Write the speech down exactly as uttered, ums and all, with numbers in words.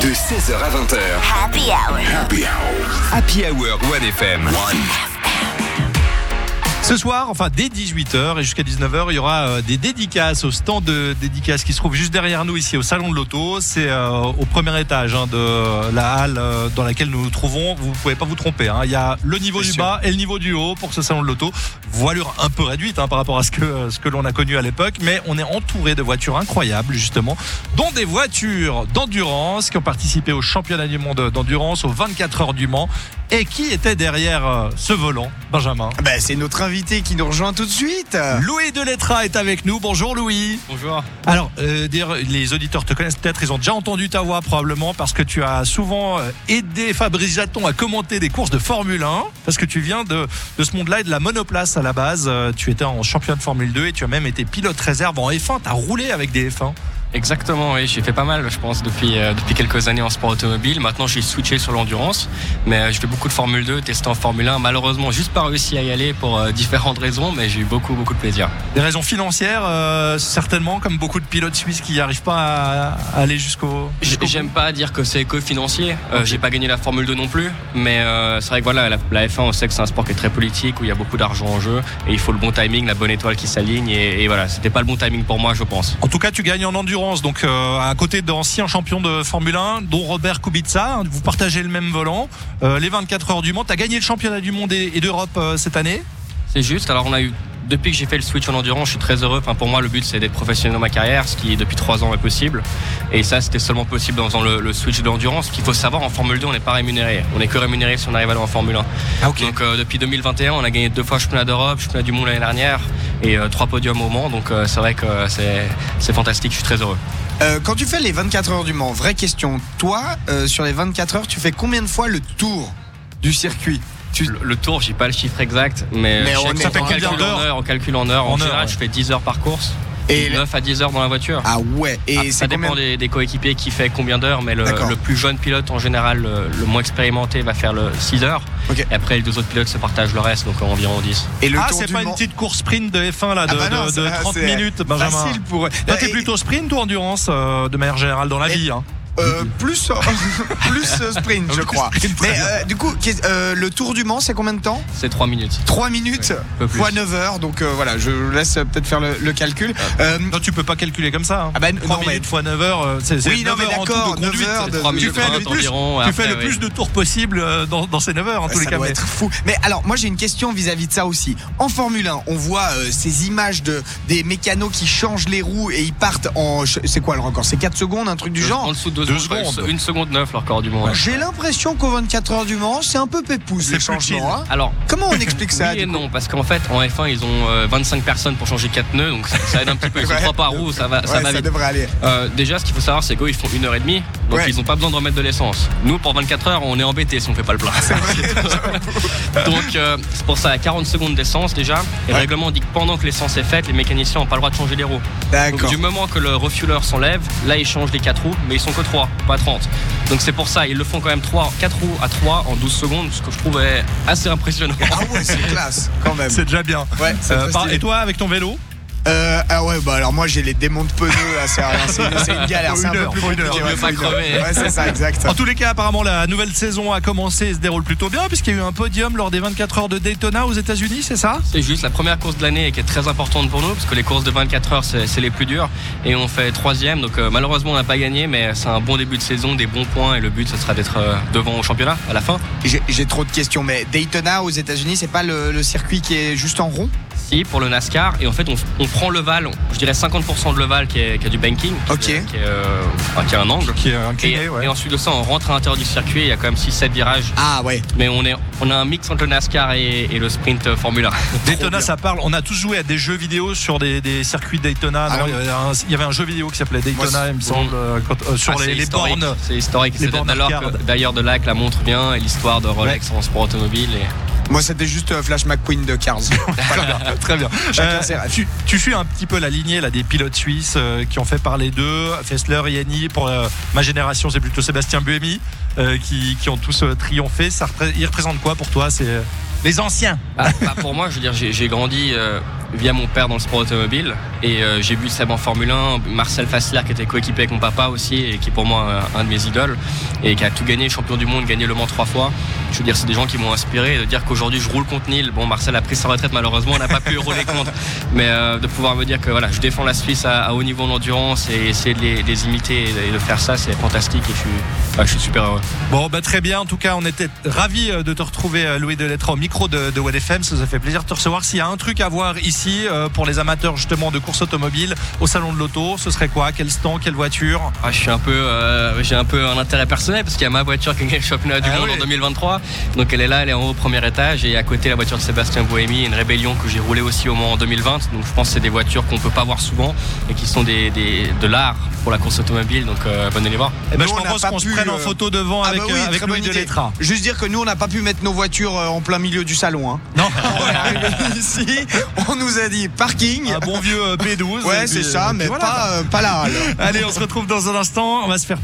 De seize heures à vingt heures. Happy Hour. Happy Hour. Happy Hour One F M. One. Ce soir, enfin dès dix-huit heures et jusqu'à dix-neuf heures, il y aura euh, des dédicaces au stand de dédicaces qui se trouve juste derrière nous ici au Salon de l'Auto. C'est euh, au premier étage hein, de la halle euh, dans laquelle nous nous trouvons. Vous ne pouvez pas vous tromper. Hein. Il y a le niveau C'est du sûr. bas et le niveau du haut pour ce Salon de l'Auto. Voilure un peu réduite hein, par rapport à ce que, ce que l'on a connu à l'époque. Mais on est entouré de voitures incroyables justement, dont des voitures d'endurance qui ont participé au championnat du monde d'endurance, aux vingt-quatre heures du Mans. Et qui était derrière euh, ce volant, Benjamin? Ben, c'est notre invité qui nous rejoint tout de suite. Louis Delettra est avec nous. Bonjour Louis. Bonjour. Alors, euh, d'ailleurs, les auditeurs te connaissent peut-être, ils ont déjà entendu ta voix probablement parce que tu as souvent euh, aidé Fabrice Jaton à commenter des courses de Formule un, parce que tu viens de, de ce monde-là et de la monoplace à la base. Euh, tu étais en champion de Formule deux et tu as même été pilote réserve en F un. Tu as roulé avec des F un. Exactement, oui, j'ai fait pas mal, je pense, depuis, euh, depuis quelques années en sport automobile. Maintenant, j'ai switché sur l'endurance, mais euh, je fais beaucoup de Formule deux, testé en Formule un. Malheureusement, juste pas réussi à y aller pour euh, différentes raisons, mais j'ai eu beaucoup, beaucoup de plaisir. Des raisons financières, euh, certainement, comme beaucoup de pilotes suisses qui n'arrivent pas à, à aller jusqu'au... jusqu'au bout. J'aime pas dire que c'est éco-financier. Euh, j'ai pas gagné la Formule deux non plus, mais euh, c'est vrai que voilà, la, la F un, on sait que c'est un sport qui est très politique, où il y a beaucoup d'argent en jeu, et il faut le bon timing, la bonne étoile qui s'aligne, et, et voilà, c'était pas le bon timing pour moi, je pense. En tout cas, tu gagnes en endurance, donc euh, à côté d'anciens champions de Formule un, dont Robert Kubica. Vous partagez le même volant. Euh, les vingt-quatre heures du Mans. Tu as gagné le championnat du monde et, et d'Europe euh, cette année. C'est juste. Alors, on a eu. Depuis que j'ai fait le switch en endurance, je suis très heureux. Enfin, pour moi, le but, c'est d'être professionnel dans ma carrière, ce qui, depuis trois ans, est possible. Et ça, c'était seulement possible en faisant le, le switch de l'endurance. Ce qu'il faut savoir, en Formule deux, on n'est pas rémunéré. On n'est que rémunéré si on arrive à aller en Formule un. Ah, ok. Donc, euh, depuis deux mille vingt et un, on a gagné deux fois championnat d'Europe, championnat du monde l'année dernière, et euh, trois podiums au Mans. Donc, euh, c'est vrai que c'est, c'est fantastique. Je suis très heureux. Euh, quand tu fais les vingt-quatre heures du Mans, vraie question. Toi, euh, sur les vingt-quatre heures, tu fais combien de fois le tour du circuit? Tu... Le, le tour, j'ai pas le chiffre exact, mais, Mais je on sais que est- ça ça fait en combien calcul d'heures en heure, en calcul en heure. En, En général, heure, je fais dix heures par course, Et neuf à dix heures dans la voiture. Ah ouais. Et Ah, c'est ça dépend combien... des, des coéquipiers qui fait combien d'heures, mais le, D'accord. le plus jeune pilote en général, le, le moins expérimenté, va faire le six heures. Ok. Et après, les deux autres pilotes se partagent le reste, donc environ dix. Et le Ah, tour c'est du pas Mans... une petite course sprint de F un là, de, Ah bah non, de- de c'est- trente c'est minutes, Benjamin. Facile pour eux. Toi, t'es Et- plutôt sprint ou endurance euh, de manière générale dans la Et- vie hein. Euh, plus plus euh, sprint, je Plus crois. sprint, très Mais bien. euh, du coup, qu'est- euh, le tour du Mans, c'est combien de temps? C'est trois minutes. trois minutes Ouais, un peu plus. fois neuf heures. Donc euh, voilà, je laisse euh, peut-être faire le, le calcul. Euh, Non, tu peux pas calculer comme ça. Hein. Ah bah, trois non, mais- minutes fois neuf heures, euh, c'est, c'est Oui, non, neuf mais heures en tout d'accord, de conduite. neuf heures de- trois tu minutes fais le trente plus, environ. tu fais après, le oui. plus de tours possible euh, dans, dans ces neuf heures en tous les ça cas. doit mais- être fou. Mais alors, moi j'ai une question vis-à-vis de ça aussi. En Formule un, on voit euh, ces images de des mécanos qui changent les roues et ils partent en. C'est quoi le record? C'est quatre secondes, un truc du genre? En dessous de deux, Deux secondes. secondes. Une seconde neuf, le record du monde. Ouais. J'ai l'impression qu'au vingt-quatre heures du Mans, c'est un peu pépouze C'est les plus changements. Hein. Alors, Comment on explique ça? oui du et coup non, parce qu'en fait, en F un, ils ont euh, vingt-cinq personnes pour changer quatre pneus, donc ça, ça aide un petit peu. Ils sont Ouais. trois par roue, ça va, ça Ouais, va ça vite. devrait aller. Euh, déjà, ce qu'il faut savoir, c'est qu'eux, ils font une heure et demie, donc Ouais. ils n'ont pas besoin de remettre de l'essence. Nous, pour vingt-quatre heures, on est embêtés si on fait pas le plein. Donc, euh, c'est pour ça, à quarante secondes d'essence déjà. Et le Ouais. règlement dit que pendant que l'essence est faite, les mécaniciens n'ont pas le droit de changer les roues. Donc, D'accord. du moment que le refueler s'enlève, là, ils changent les quatre roues, mais ils sont que trois, pas trente. Donc, c'est pour ça, ils le font quand même trois, quatre roues à trois en douze secondes, ce que je trouve est assez impressionnant. Ah ouais, c'est classe quand même. C'est déjà bien. Ouais, c'est Euh, très par- stylé. et toi, avec ton vélo? Euh, ah ouais, bah alors moi j'ai les démontes de pneus, là, c'est rien, c'est c'est une galère, Faut c'est un une peu heure, plus faut une compliqué. heure. Ouais, Mieux faut pas une heure. crever. Ouais, c'est ça, exact. En tous les cas, apparemment, la nouvelle saison a commencé et se déroule plutôt bien, puisqu'il y a eu un podium lors des vingt-quatre heures de Daytona aux États-Unis, c'est ça? C'est juste la première course de l'année et qui est très importante pour nous parce que les courses de vingt-quatre heures c'est, c'est les plus dures et on fait troisième, donc euh, malheureusement on n'a pas gagné, mais c'est un bon début de saison, des bons points et le but ce sera d'être euh, devant au championnat à la fin. J'ai j'ai trop de questions, mais Daytona aux États-Unis, c'est pas le, le circuit qui est juste en rond? Si, pour le NASCAR, et en fait on, on prend l'ovale, je dirais cinquante pour cent de l'ovale qui, est, qui a du banking, qui, Ok. est, qui, est, euh, enfin, qui a un angle. Qui est Et, incliné, ouais. et ensuite de ça on rentre à l'intérieur du circuit, il y a quand même six sept virages, Ah ouais. mais on, est, on a un mix entre le NASCAR et, et le sprint euh, Formule un. Daytona, bien. ça parle. On a tous joué à des jeux vidéo sur des, des circuits Daytona. Ah non, non. il, y avait un, il y avait un jeu vidéo qui s'appelait Daytona, Moi, il me semble, euh, quand- euh, sur Ah, les, c'est les historique, bornes. C'est historique. les C'est bornes d'ailleurs arcade. que- d'ailleurs de là que la montre vient et l'histoire de Rolex en sport automobile. Et... Moi c'était juste euh, Flash McQueen de Cars. Très bien, très bien. Chacun ses rêves. tu, tu suis un petit peu la lignée là, des pilotes suisses euh, qui ont fait parler d'eux, Fessler, Yanni, pour euh, ma génération c'est plutôt Sébastien Buemi, euh, qui, qui ont tous euh, triomphé. Ça repré- il représente quoi pour toi? C'est Les anciens. Ah, bah, pour moi, je veux dire, j'ai, j'ai grandi euh, via mon père dans le sport automobile et euh, j'ai vu Seb en Formule un, Marcel Fassler qui était coéquipé avec mon papa aussi et qui est pour moi un, un de mes idoles et qui a tout gagné, champion du monde, gagné Le Mans trois fois. Je veux dire, c'est des gens qui m'ont inspiré. De dire qu'aujourd'hui je roule contre Neil. Bon, Marcel a pris sa retraite malheureusement, on n'a pas pu rouler contre. Mais euh, de pouvoir me dire que voilà, je défends la Suisse à, à haut niveau en endurance et essayer de les, de les imiter et de faire ça, c'est fantastique et je suis, bah, je suis super heureux. Bon, bah très bien. En tout cas, on était ravis de te retrouver, Louis Delettre, au micro de, de W A D F M. Ça nous a fait plaisir de te recevoir. S'il y a un truc à voir ici euh, pour les amateurs justement de course automobile au salon de l'auto, ce serait quoi? Quel stand, quelle voiture? Ah, je suis un peu, euh, j'ai un peu un intérêt personnel parce qu'il y a ma voiture qui a gagné le championnat du ah monde oui. en deux mille vingt-trois. Donc elle est là, elle est en haut au premier étage et à côté la voiture de Sébastien Buemi, une Rébellion que j'ai roulée aussi au Mans en deux mille vingt. Donc je pense que c'est des voitures qu'on peut pas voir souvent et qui sont des, des de l'art pour la course automobile. Donc euh, venez les voir. Eh ben, Nous, je on n'a propose pas qu'on pu, se prenne en euh, photo devant Ah avec, bah oui, euh, avec très Louis bonne idée. Delettre. Juste dire que nous on n'a pas pu mettre nos voitures euh, en plein milieu du salon. Hein. Non. On est arrivé ici, on nous a dit parking. Un bon vieux euh, B douze. Ouais, et c'est puis, ça, euh, mais puis voilà. pas, euh, pas là. alors. Allez, on se retrouve dans un instant. On va se faire